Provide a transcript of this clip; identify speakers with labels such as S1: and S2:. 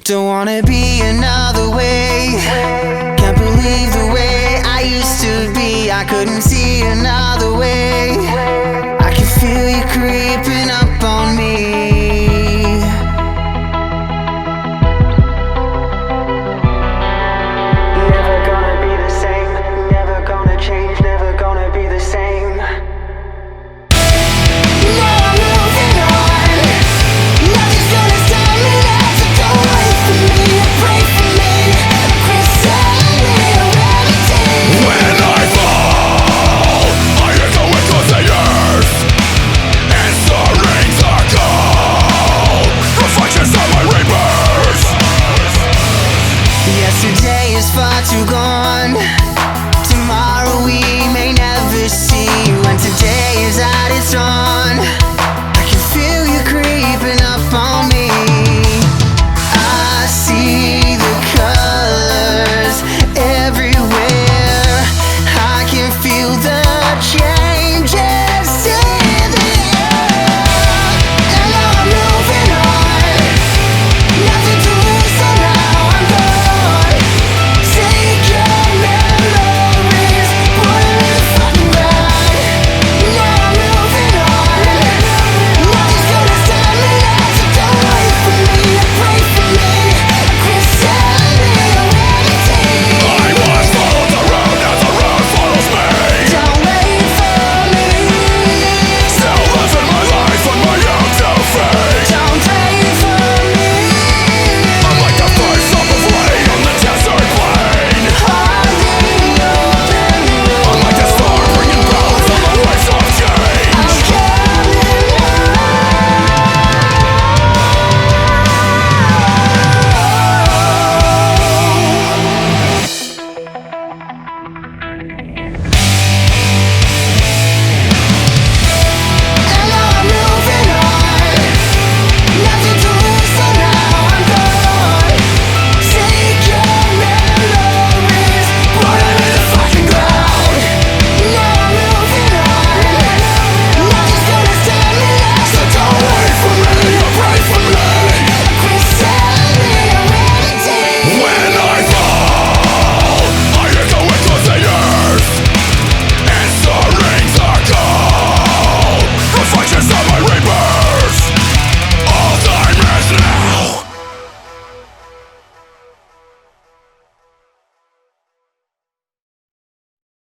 S1: Don't wanna be another way. Can't believe the way I used to be. I couldn't see another way. I can feel you creeping up on me. Never gonna be the same. Never gonna change. Never gonna be the same. Yesterday is far too gone. Tomorrow we may never see. When today is out, it's on.